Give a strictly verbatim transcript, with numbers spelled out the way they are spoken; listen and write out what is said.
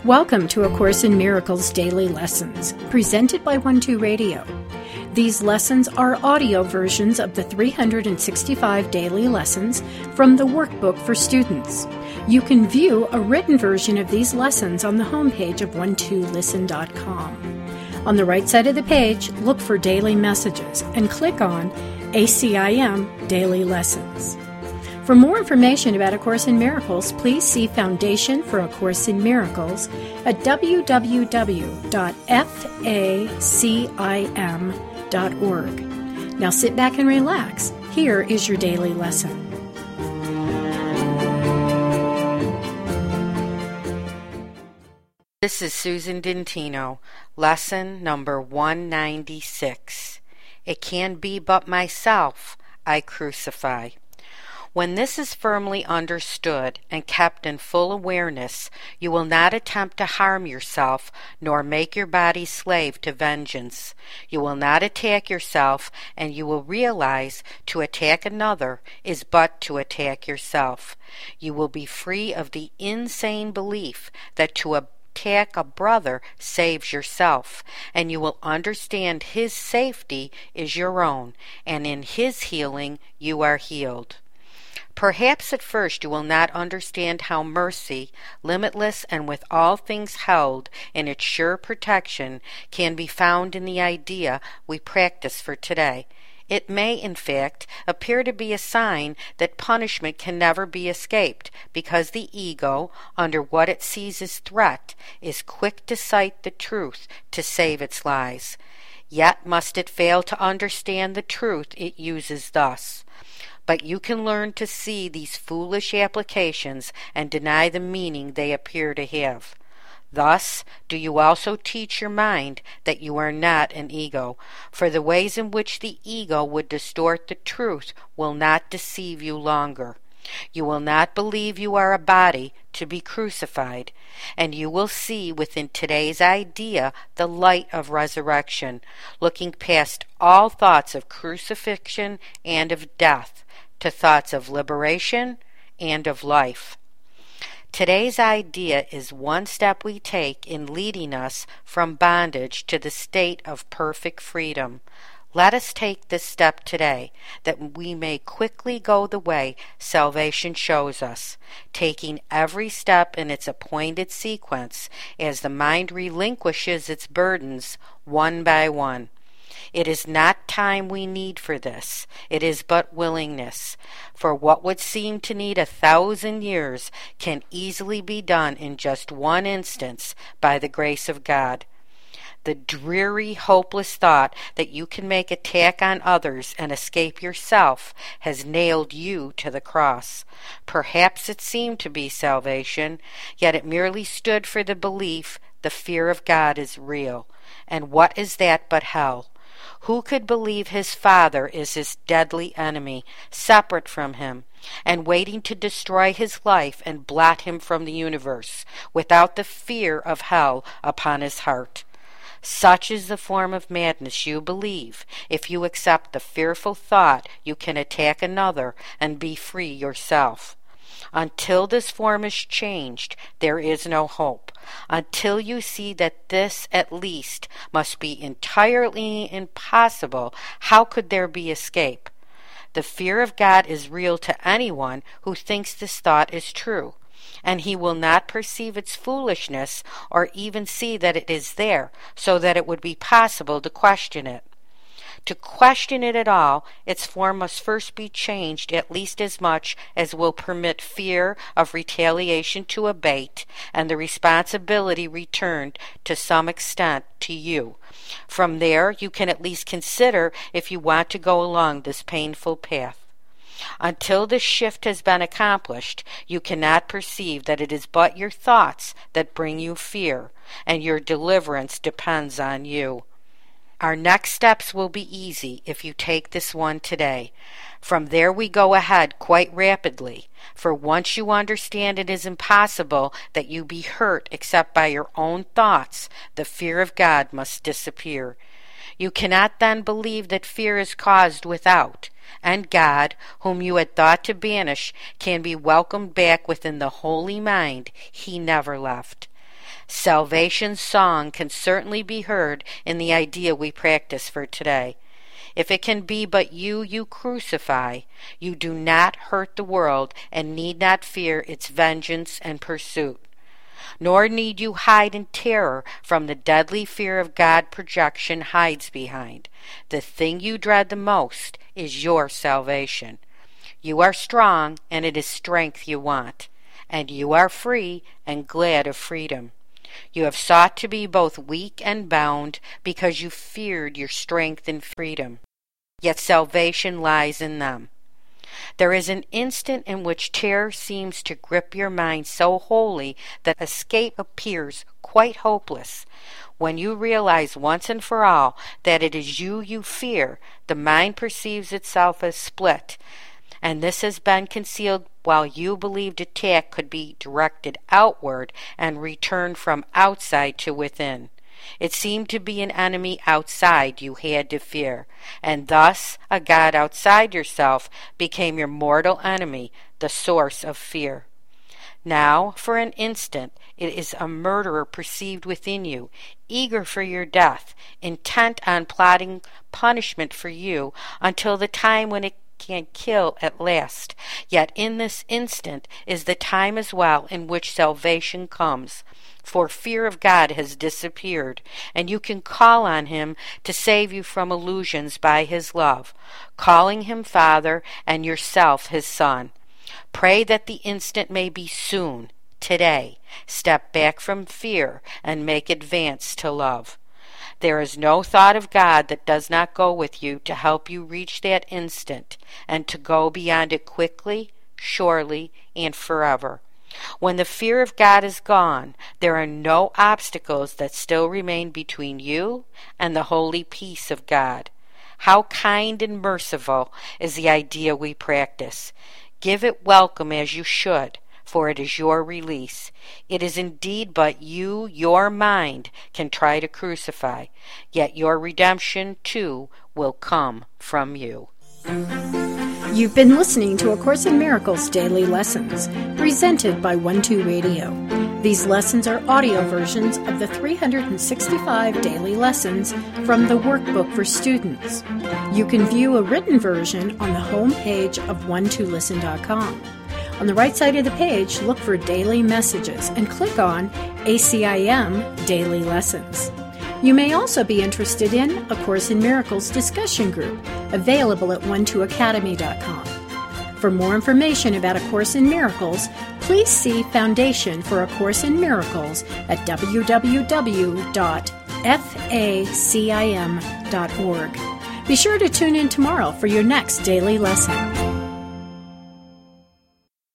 Welcome to A Course in Miracles Daily Lessons, presented by One Two Radio. These lessons are audio versions of the three hundred sixty-five daily lessons from the workbook for students. You can view a written version of these lessons on the homepage of one two listen dot com. On the right side of the page, look for Daily Messages and click on A C I M Daily Lessons. For more information about A Course in Miracles, please see Foundation for A Course in Miracles at w w w dot facim dot org. Now sit back and relax. Here is your daily lesson. This is Susan Dentino, lesson number one ninety-six. It can be but myself I crucify. When this is firmly understood and kept in full awareness, you will not attempt to harm yourself nor make your body slave to vengeance. You will not attack yourself, and you will realize to attack another is but to attack yourself. You will be free of the insane belief that to attack a brother saves yourself, and you will understand his safety is your own, and in his healing you are healed. Perhaps at first you will not understand how mercy, limitless and with all things held in its sure protection, can be found in the idea we practice for today. It may, in fact, appear to be a sign that punishment can never be escaped, because the ego, under what it sees as threat, is quick to cite the truth to save its lies. Yet must it fail to understand the truth it uses thus. But you can learn to see these foolish applications and deny the meaning they appear to have. Thus do you also teach your mind that you are not an ego, for the ways in which the ego would distort the truth will not deceive you longer. You will not believe you are a body to be crucified, and you will see within today's idea the light of resurrection, looking past all thoughts of crucifixion and of death, to thoughts of liberation and of life. Today's idea is one step we take in leading us from bondage to the state of perfect freedom. Let us take this step today, that we may quickly go the way salvation shows us, taking every step in its appointed sequence as the mind relinquishes its burdens one by one. It is not time we need for this, it is but willingness, for what would seem to need a thousand years can easily be done in just one instance by the grace of God. The dreary, hopeless thought that you can make attack on others and escape yourself has nailed you to the cross. Perhaps it seemed to be salvation, yet it merely stood for the belief the fear of God is real. And what is that but hell? Who could believe his father is his deadly enemy, separate from him, and waiting to destroy his life and blot him from the universe, without the fear of hell upon his heart? Such is the form of madness you believe, if you accept the fearful thought you can attack another and be free yourself. Until this form is changed, there is no hope. Until you see that this, at least, must be entirely impossible, how could there be escape? The fear of God is real to anyone who thinks this thought is true, and he will not perceive its foolishness or even see that it is there, so that it would be possible to question it. To question it at all, its form must first be changed at least as much as will permit fear of retaliation to abate and the responsibility returned to some extent to you. From there, you can at least consider if you want to go along this painful path. Until this shift has been accomplished, you cannot perceive that it is but your thoughts that bring you fear, and your deliverance depends on you. Our next steps will be easy if you take this one today. From there we go ahead quite rapidly, for once you understand it is impossible that you be hurt except by your own thoughts, the fear of God must disappear. You cannot then believe that fear is caused without, and God, whom you had thought to banish, can be welcomed back within the holy mind he never left. Salvation's song can certainly be heard in the idea we practice for today. If it can be but you you crucify, you do not hurt the world and need not fear its vengeance and pursuit. Nor need you hide in terror from the deadly fear of God projection hides behind. The thing you dread the most is your salvation. You are strong, and it is strength you want, and you are free and glad of freedom. You have sought to be both weak and bound because you feared your strength and freedom. Yet salvation lies in them. There is an instant in which terror seems to grip your mind so wholly that escape appears quite hopeless. When you realize once and for all that it is you you fear, the mind perceives itself as split, and this has been concealed while you believed attack could be directed outward and returned from outside to within. It seemed to be an enemy outside you had to fear, and thus a God outside yourself became your mortal enemy, the source of fear. Now, for an instant, it is a murderer perceived within you, eager for your death, intent on plotting punishment for you until the time when it can kill at last. Yet in this instant is the time as well in which salvation comes, for fear of God has disappeared, and you can call on Him to save you from illusions by His love, calling Him Father and yourself His Son. Pray that the instant may be soon, today. Step back from fear and make advance to love. There is no thought of God that does not go with you to help you reach that instant and to go beyond it quickly, surely, and forever. When the fear of God is gone, there are no obstacles that still remain between you and the holy peace of God. How kind and merciful is the idea we practice. Give it welcome as you should, for it is your release. It is indeed but you, your mind, can try to crucify, yet your redemption, too, will come from you. You've been listening to A Course in Miracles Daily Lessons, presented by one two Radio. These lessons are audio versions of the three hundred sixty-five daily lessons from the Workbook for Students. You can view a written version on the home page of one two listen dot com. On the right side of the page, look for Daily Messages and click on A C I M Daily Lessons. You may also be interested in A Course in Miracles discussion group, available at one two academy dot com. For more information about A Course in Miracles, please see Foundation for A Course in Miracles at w w w dot facim dot org. Be sure to tune in tomorrow for your next daily lesson.